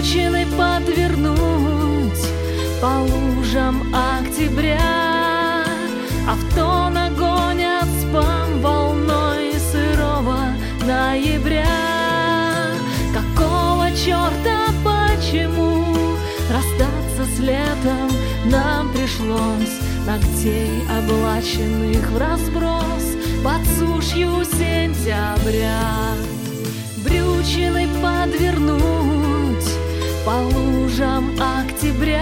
брючины подвернуть по лужам октября. Авто нагонят спам волной сырого ноября. Какого черта, почему расстаться с летом нам пришлось? Ногтей, облаченных в разброс под сушью сентября. Брючины подвернуть по лужам октября.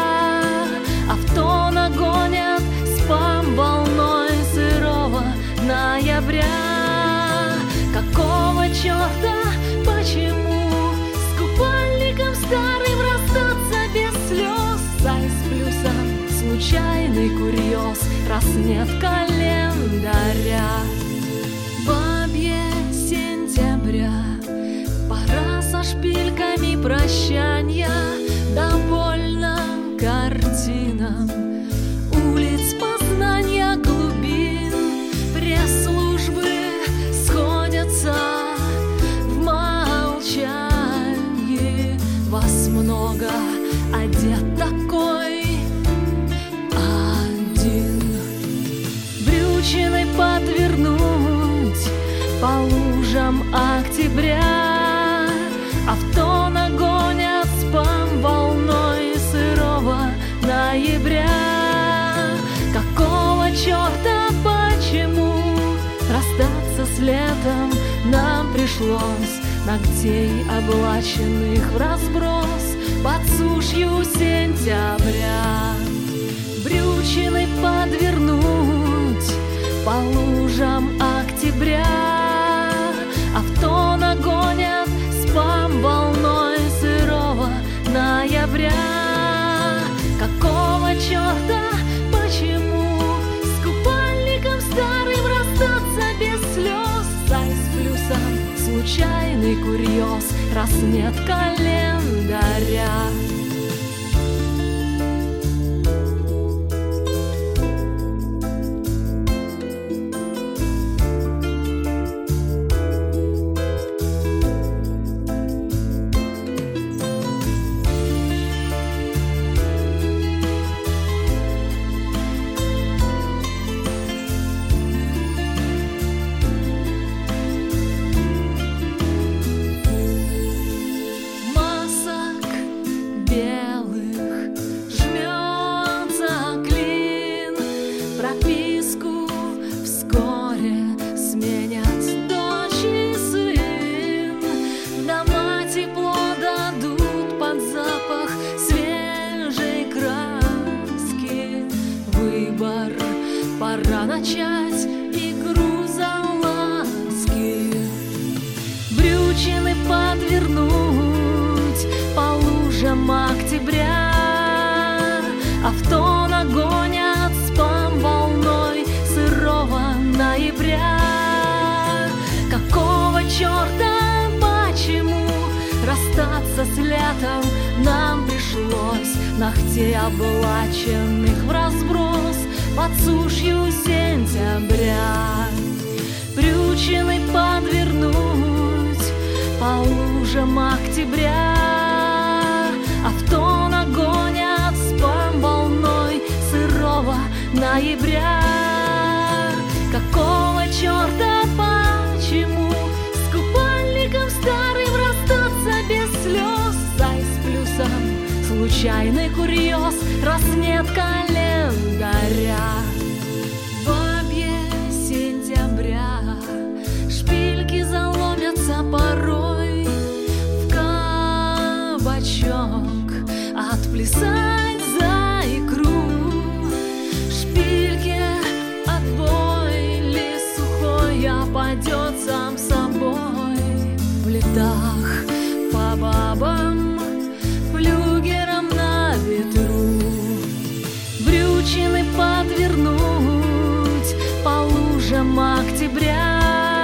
Авто нагонят спам волной сырого ноября. Какого черта, почему с купальником старым расстаться без слез? Зай с плюсом случайный курьез, раз нет календаря. Бабье сентября, пора со шпильками прощанья. Довольно картинам улиц познания глубин. Пресс-службы сходятся в молчании. Вас много, одет такой один. Брючины подвернуть по лужам октября. Авто нагонят спам волной сырого ноября. Какого черта, почему расстаться с летом нам пришлось? Ногтей, облаченных в разброс под сушью сентября. Брючины подвернуть по лужам октября. Авто нагонят спам волной сырого ноября. Какого черта, почему с купальником старым расстаться без слез? Зай с плюсом случайный курьез, раз нет календаря. Прописку вскоре сменят дочь и сын. Дома тепло дадут под запах свежей краски. Выбор, пора начать игру за ласки. Брючины подвернуть по лужам октября. Авто нагонят спам волной сырого ноября. Какого черта, почему расстаться с летом нам пришлось? Ногтей, облаченных в разброс под сушью сентября. Брючины подвернуть по лужам октября. Авто нагонят спам волной сырого ноября. Какого черта, почему с купальником старым расстаться без слез? Зай с плюсом случайный курьез, раз нет календаря. Бабье сентября, шпильки заломятся порой в кабачок. Отплясать за икру, шпильки отбой, лист сухой опадет сам собой. В летах по бабам, флюгером на ветру. Брючины подвернуть по лужам октября.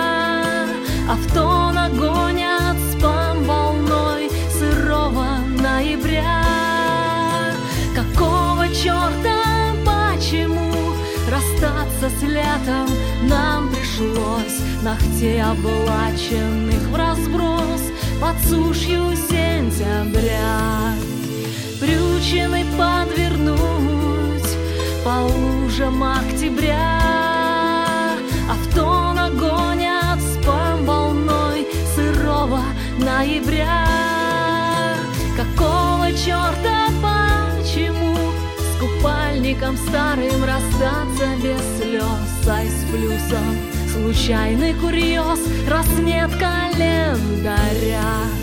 Авто нагонят спам волной сырого ноября. Какого черта, почему расстаться с летом нам пришлось? Ногтей, облаченных в разброс под сушью сентября. лужам октября. Авто нагонят спам волной сырого ноября. Какого черта, почему с купальником старым расстаться без слез? Ай с плюсом случайный курьез, раз нет календаря.